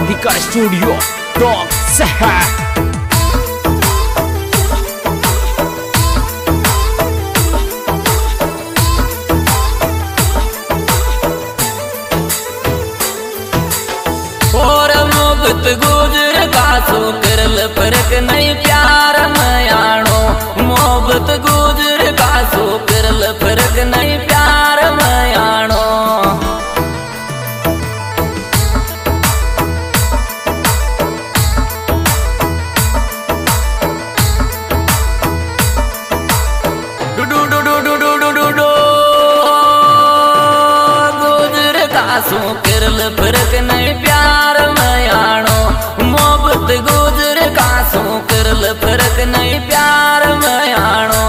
Radhika Studio Dog Sehat. और मोहब्बत गुजर कासो करल फर्क नहीं प्यार मयाणो। मोहब्बत गुजर कासो करल फर्क नहीं प्यार मयाणो। डू डू डू डू डू डू डू डू गुजर कासो करल फर्क नहीं प्यार मयाणो। मोहब्बत गुजर कासो करल फर्क नहीं प्यार मयाणो।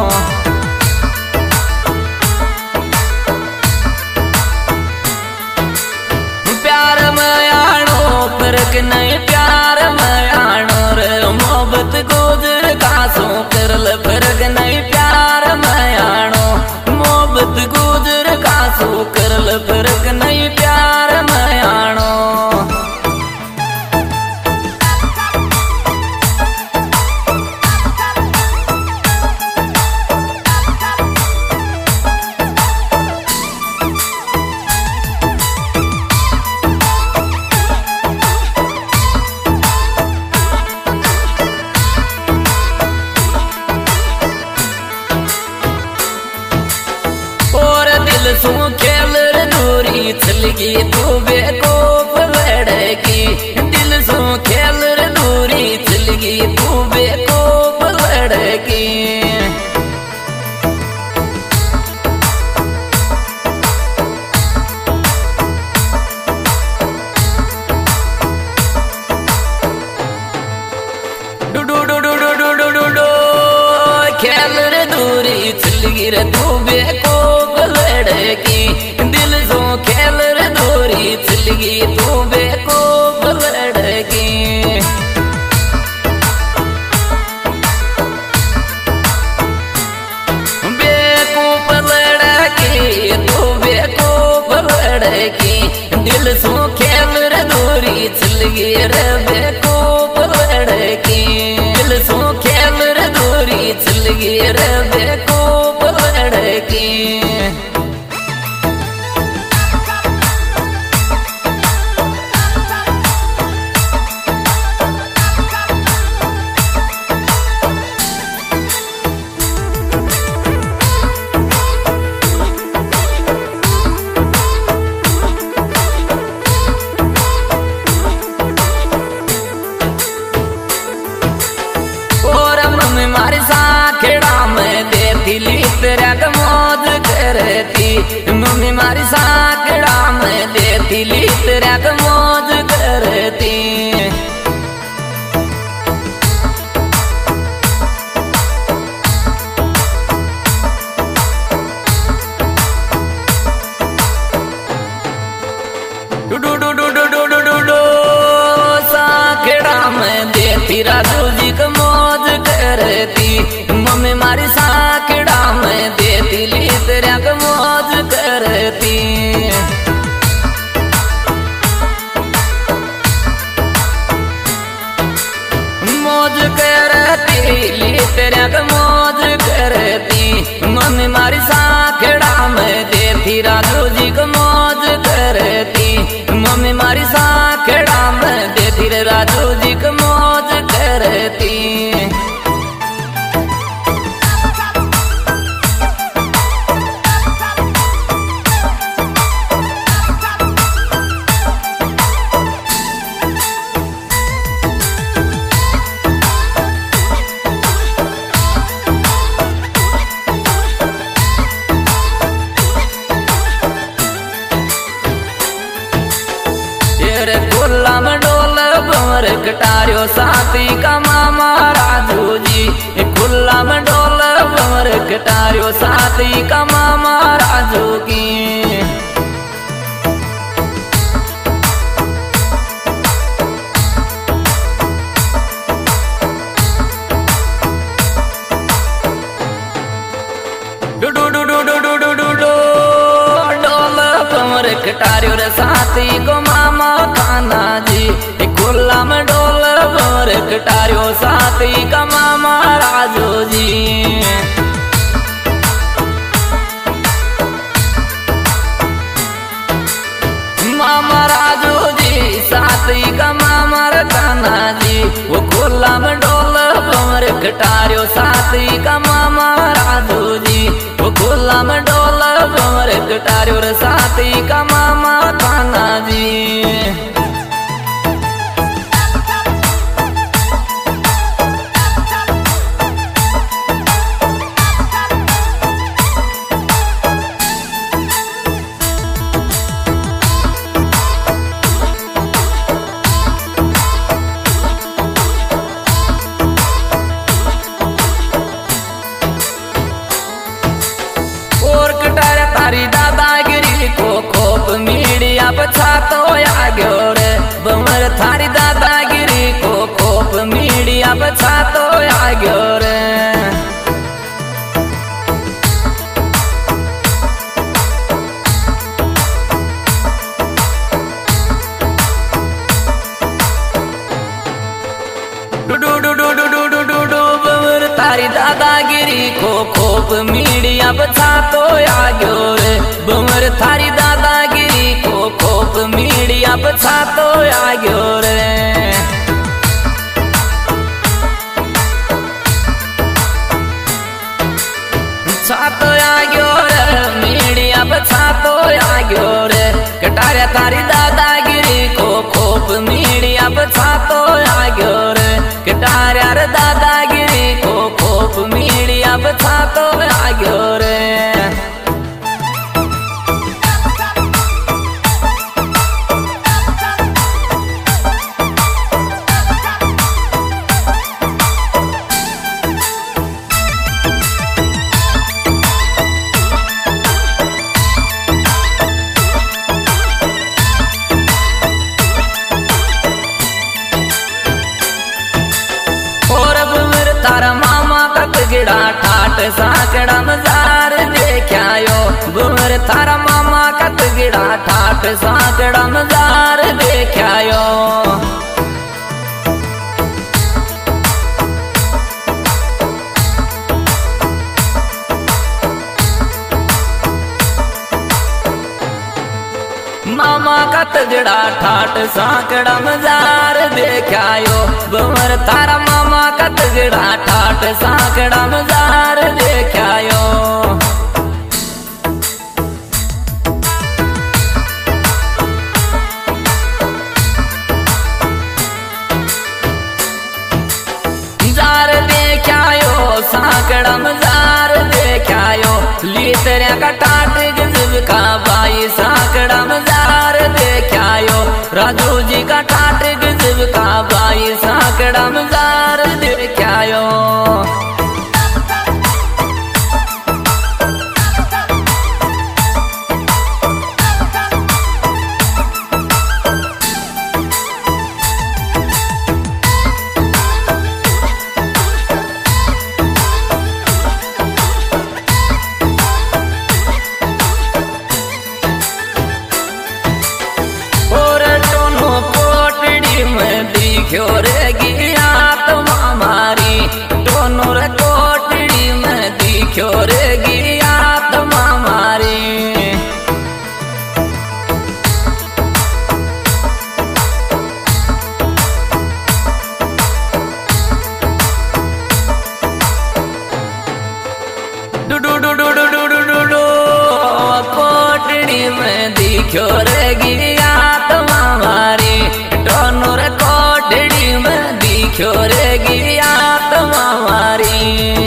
प्यार मयाणो फर्क नहीं प्यार मयाणो रे। मोहब्बत गुजर कासो करल फर्क नहीं प्यार मयाणो। मोहब्बत गुजर कासो करल फर्क नहीं प्यार मयाणो। सो खेल दूरी चलगी तू बेकोप लड़की। दिल सो खेल दूरी चलगी तू बेकोप लड़की। डू डू डू डू डू डू डू डू डू खेल दूरी चलगी रे तू बेकोप लड़की। दिल सो खेल दूरी चलगी तू बेकोप लड़की। बेकोप लड़की तू बेकोप लड़की। दिल सो खेल दूरी चलगी रे बेकोप लड़की। दिल सो खेल दूरी चलगी रे बेकोप लड़की। मारी साखेड़ा में देती ली तेरा मौज करती। मम्मी मारी साखेड़ा में देती ली तेरा मौज करती। डू डू डू डू डू डू डू डू साखेड़ा में देती राजू जी का मौज करती। मम्मी मारी साखेड़ा में देती ली तेरा मौज करती। मौज करती ली तेरा मौज करती। मम्मी मारी साखेड़ा में देती राजू जी को मौज करती। मम्मी मारी साखेड़ा में देती रे राजू जी को मौज करती। खुला में डोल भंवर कटारियो साथी का मामा राजू जी। खुला में डोल भंवर कटारियो साथी का मामा राजू की। डू डू डू डू डू डू डू डू डोल भंवर कटारियो रे साथी को मामा कान्हा जी खुला में डोल भंवर कटारियो साथी का मामा राजू जी। मामा राजू जी साथी का मामा कान्हा जी वो खुला में डोल भंवर कटारियो साथी का मामा राजू जी वो खुला में डोल भंवर कटारियो रे साथी का मामा कान्हा जी। तारी दादागिरी को खोप मीडिया बचा तो आ गयो रे भंवर थारी दादागिरी को खोप मीडिया बचा तो आ गयो रे। तारी दादागिरी को खोप मीडिया बचा तो आ गयो रे भंवर थारी दादागिरी को खोप मीडिया बचा तो आ गयो रे। छातो आ गयो रे मीडिया बचा तो आ गयो रे कटारिया थारी दादागिरी को खोप मीडिया बचा तो आ गयो रे कटारिया रे दादागिरी को खोप मीडिया बचा तो आ गयो रे। तारा मामा कतगिड़ा ठाट साकड़ा मजार देख्यायो भंवर थारा मामा कतगिड़ा ठाट साकड़ा मजार देख्यायो। मामा कतगड़ा ठाट साकड़ा मजार देख्यायो भंवर थारा मामा कतगड़ा ठाट साकड़ा मजार देख्यायो। जार देख्यायो साकड़ा मजार देख्यायो लीतरिया का टाट गजब का बाई साकड़ा मजार देख्यायो राजू जी का टाट गजब का बाई साकड़ा मजार देख्यायो। दिख्यो रे गिया तुमा मारी दोनों रे कोटड़ी में दिख्यो रे गिया तुमा मारी। कोटड़ी में दिख्यो रे गिया तुमा मारी दोनों रे कोटड़ी में दिख्यो रे गिया तुमा मारी।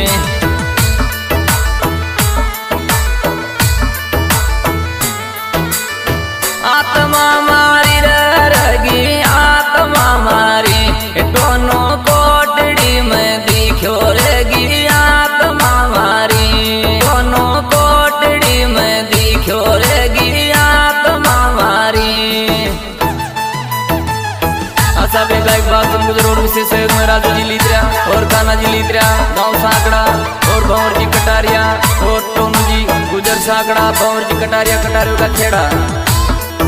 आत्मा मारी रगी आत्मा मारी दोनों कोटड़ी में दिख्यो रे गिया आत्मा मारी दोनों कोटड़ी में दिख्यो रे गिया आत्मा मारी। सब एक बात रोड विशेष सहयोग में राजू जी लीतरा और कान्हा जी लीतरा गाँव साकड़ा और भंवर जी कटारिया और टोनू जी गुजर साकड़ा भंवर जी कटारिया कटारियों का खेड़ा।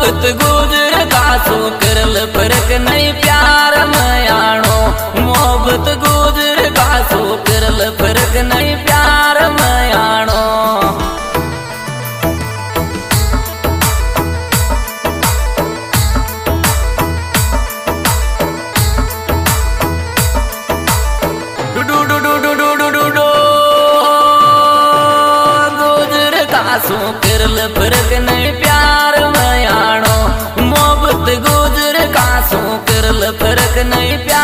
मोहब्बत गुजर का सो करल फर्क नहीं प्यार में आनो मोहब्बत गुजर का सो करल फर्क नहीं प्यार में आनो सो करल फर्क नहीं प्यार में आनो मोहब्बत गुजर का सो करल फर्क नहीं प्यार